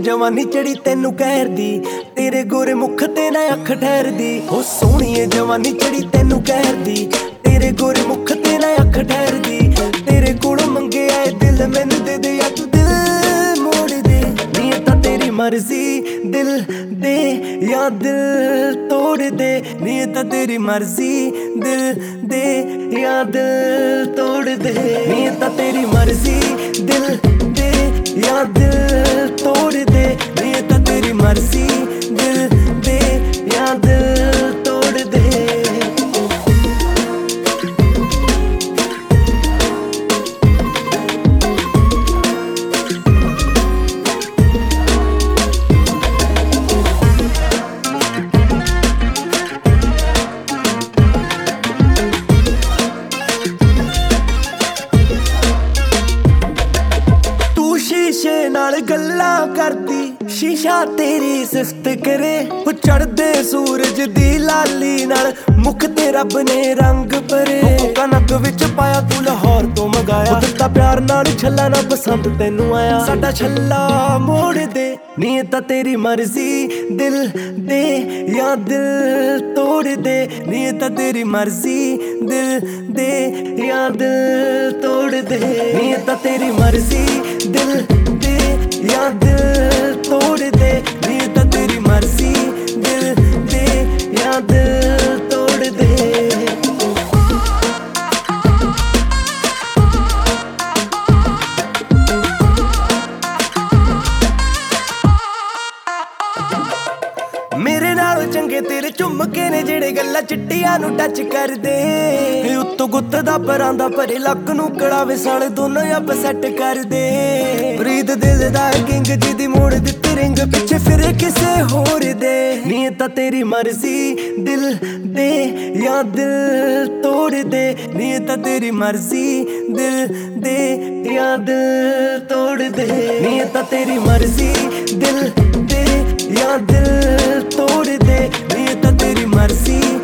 जवानी चढ़ी तेनू कहरदी, तेरे गोरे मुख ते ना अख ठहरदी। हो सोहणीए जवानी चढ़ी तेनू कहरदी, तेरे गोरे मुख ते ना अख ठहरदी। तेरे कोलों मंगे आए दिल मैनू दे दे, या तू दिल मोड़ दे। नी तां तेरी मर्जी, दिल दे या दिल तोड़ दे। नी तां तेरी मर्जी, दिल दे या दिल तोड़ दे। नी तां तेरी मर्जी, दिल दे या दिल तोड़ दे। नी तां तेरी मर्जी, दिल दे या दिल तोड़ दे। शीशे नाल गल्लां करदी, शीशा तेरी सिफत करे। वो चढ़दे सूरज दी लाली नाल मुख ते रब ने रंग भरे। कनक विच पाया तू लाहौर तो मंगाया, दिता प्यार नाल छल्ला ना पसंद तेनू आया। साडा छल्ला मोड़ दे। नी तां तेरी मर्जी, दिल दे या दिल तोड़ दे। नी तां तेरी मर्जी, दिल दे या दिल तोड़ दे। नी तां तेरी मर्जी, दिल दे या दिल तोड़ दे। नी तां तेरी मर्जी, दिल दे या दिल तोड़ दे। मेरे नालों चंगे तेरे झुमके ने जेड़े गल्लां चिट्टियां नू टच कर दे। उत्तों गुत्त दा परांदा भरे लक नू कड़ावे साले दोनों अब सैट कर दे। प्रीत दिल दा किंग जी दी मोड़ दित्ती रिंग, पिछे फिरे किसे होर दे। नी तां तेरी मर्जी, दिल दे या दिल तोड़ दे। नी तां तेरी मर्जी, दिल दे या दिल तोड़ दे। नी तां तेरी मर्जी, दिल दे या दिल तोड़ दे। नी तां तेरी मर्जी,